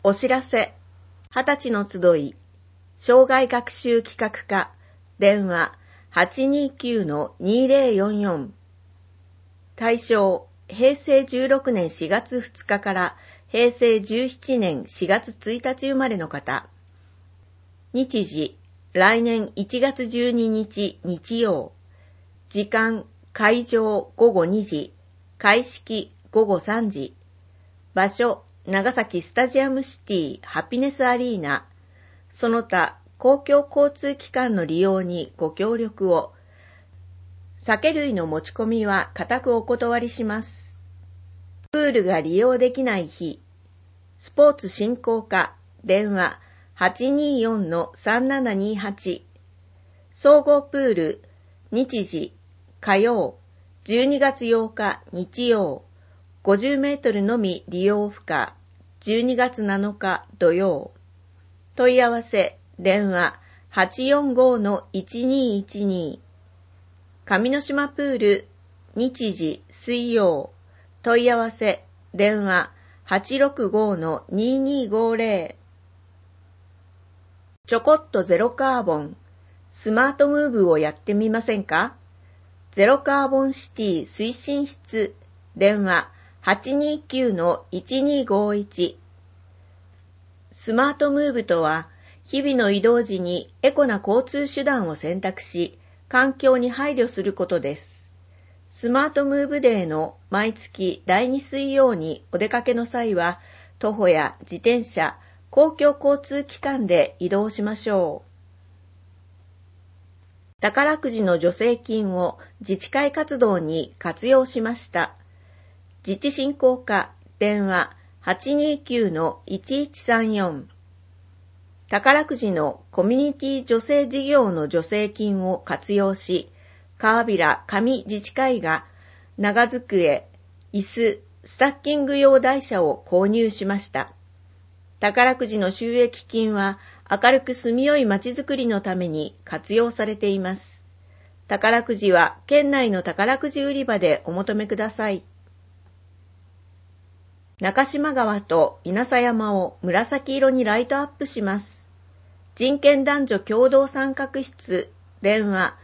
お知らせ。20歳の集い、生涯学習企画課、電話 829-2044。対象、平成16年4月2日から平成17年4月1日生まれの方。日時、来年1月12日日曜。時間、会場午後2時、開式午後3時。場所、長崎スタジアムシティハピネスアリーナ。その他、公共交通機関の利用にご協力を。酒類の持ち込みは固くお断りします。プールが利用できない日。スポーツ振興課、電話 824-3728。総合プール、日時、火曜、12月8日日曜。50メートルのみ利用不可。12月7日土曜。問い合わせ、電話 845-1212。上之島プール、日時水曜。問い合わせ、電話 865-2250。ちょこっとゼロカーボン、スマートムーブをやってみませんか？ゼロカーボンシティ推進室、電話829-1251。スマートムーブとは、日々の移動時にエコな交通手段を選択し、環境に配慮することです。スマートムーブデーの毎月第2水曜にお出かけの際は、徒歩や自転車、公共交通機関で移動しましょう。宝くじの助成金を自治会活動に活用しました。自治振興課、電話 829-1134。宝くじのコミュニティ助成事業の助成金を活用し、川平上自治会が長机、椅子、スタッキング用台車を購入しました。宝くじの収益金は明るく住みよいまちづくりのために活用されています。宝くじは県内の宝くじ売り場でお求めください。中島川と稲佐山を紫色にライトアップします。人権男女共同参画室、電話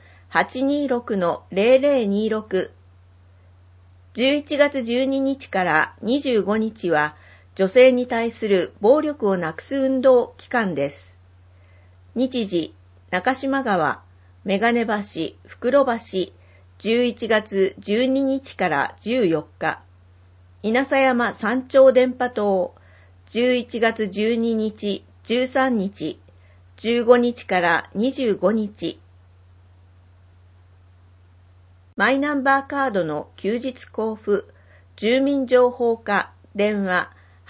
826-0026。11月12日から25日は女性に対する暴力をなくす運動期間です。日時、中島川、眼鏡橋、袋橋、11月12日から14日。稲佐山山頂電波塔、11月12日、13日、15日から25日。マイナンバーカードの休日交付、住民情報課、電話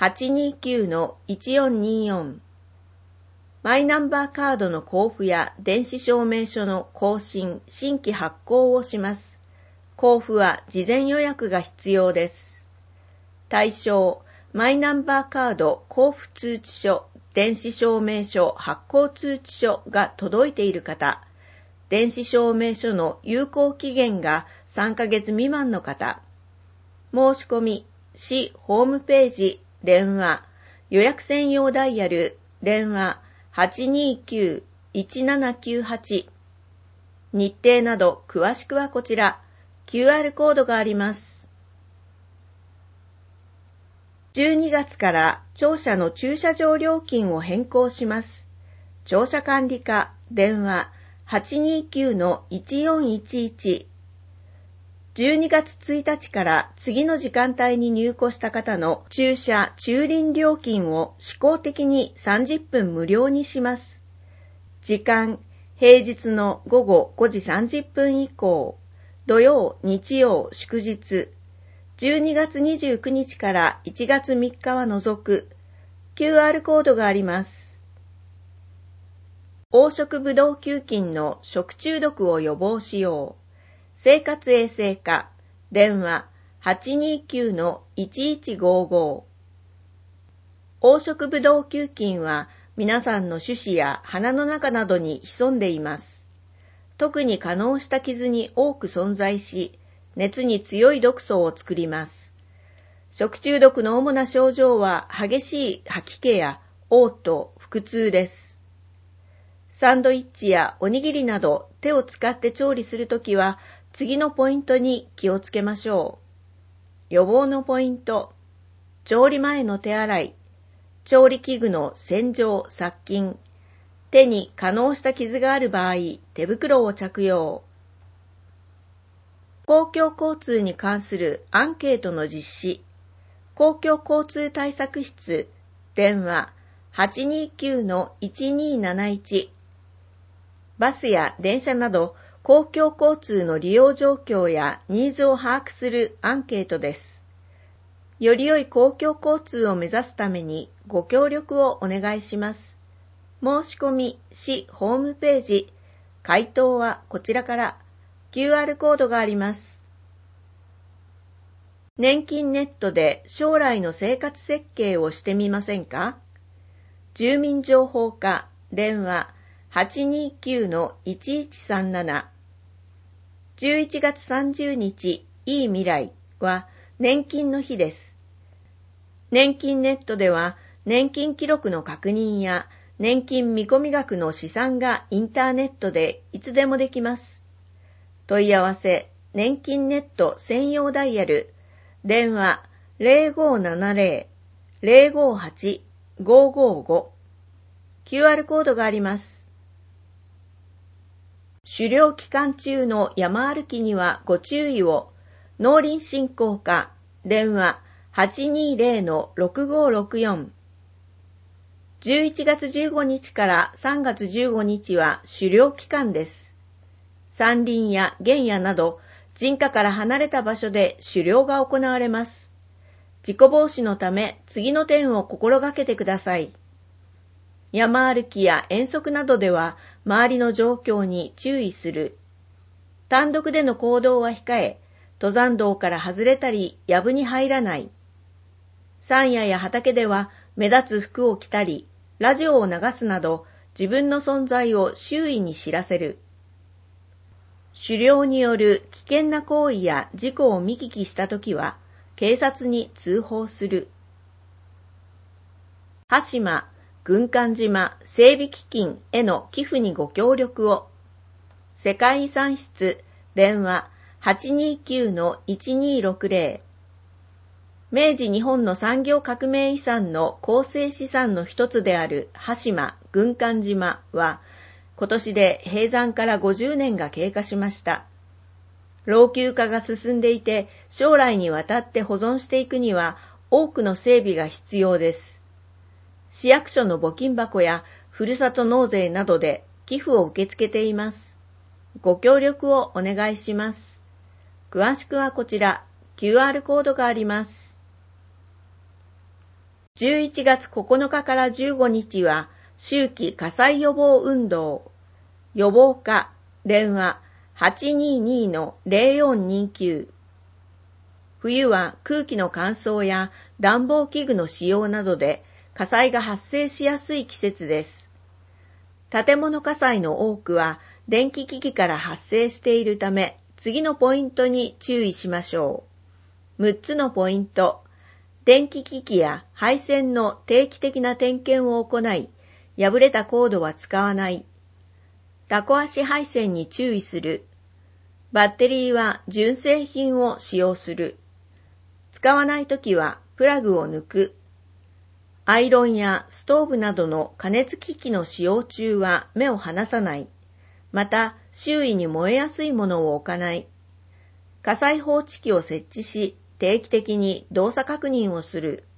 829-1424。マイナンバーカードの交付や電子証明書の更新、新規発行をします。交付は事前予約が必要です。対象、マイナンバーカード交付通知書、電子証明書発行通知書が届いている方、電子証明書の有効期限が3ヶ月未満の方、申し込み、市ホームページ、電話、予約専用ダイヤル、電話 829-1798。日程など詳しくはこちら、QR コードがあります。12月から庁舎の駐車場料金を変更します。庁舎管理課、電話 829-1411。12月1日から次の時間帯に入庫した方の駐車・駐輪料金を試行的に30分無料にします。時間、平日の午後5時30分以降、土曜、日曜、祝日、12月29日から1月3日は除く QR コードがあります。黄色ブドウ球菌の食中毒を予防しよう。生活衛生課、電話 829-1155。黄色ブドウ球菌は皆さんの手指や鼻の中などに潜んでいます。特に化膿した傷に多く存在し、熱に強い毒素を作ります。 食中毒の主な症状は激しい吐き気や嘔吐、腹痛です。サンドイッチやおにぎりなど手を使って調理するときは次のポイントに気をつけましょう。予防のポイント。調理前の手洗い。調理器具の洗浄・殺菌。手に化膿した傷がある場合、手袋を着用。公共交通に関するアンケートの実施。公共交通対策室、電話 829-1271。バスや電車など公共交通の利用状況やニーズを把握するアンケートです。より良い公共交通を目指すためにご協力をお願いします。申し込み、市ホームページ、回答はこちらから QR コードがあります。年金ネットで将来の生活設計をしてみませんか？住民情報課、電話 829-1137。11月30日、いい未来は年金の日です。年金ネットでは年金記録の確認や年金見込み額の試算がインターネットでいつでもできます。問い合わせ、年金ネット専用ダイヤル、電話 0570-058-555。QR コードがあります。狩猟期間中の山歩きにはご注意を。農林振興課、電話 820-6564。11月15日から3月15日は狩猟期間です。山林や原野など人家から離れた場所で狩猟が行われます。事故防止のため次の点を心がけてください。山歩きや遠足などでは周りの状況に注意する。単独での行動は控え、登山道から外れたり藪に入らない。山野や畑では目立つ服を着たり、ラジオを流すなど自分の存在を周囲に知らせる。狩猟による危険な行為や事故を見聞きしたときは警察に通報する。羽島、軍艦島整備基金への寄付にご協力を。世界遺産室、電話 829-1260。明治日本の産業革命遺産の構成資産の一つである羽島、軍艦島は、今年で閉山から50年が経過しました。老朽化が進んでいて、将来にわたって保存していくには多くの整備が必要です。市役所の募金箱やふるさと納税などで寄付を受け付けています。ご協力をお願いします。詳しくはこちら、QR コードがあります。11月9日から15日は、秋季火災予防運動。予防課、電話 822-0429。冬は空気の乾燥や暖房器具の使用などで火災が発生しやすい季節です。建物火災の多くは電気機器から発生しているため、次のポイントに注意しましょう。6つのポイント。電気機器や配線の定期的な点検を行い、破れたコードは使わない。タコ足配線に注意する。バッテリーは純正品を使用する。使わないときはプラグを抜く。アイロンやストーブなどの加熱機器の使用中は目を離さない。また、周囲に燃えやすいものを置かない。火災報知器を設置し、定期的に動作確認をする。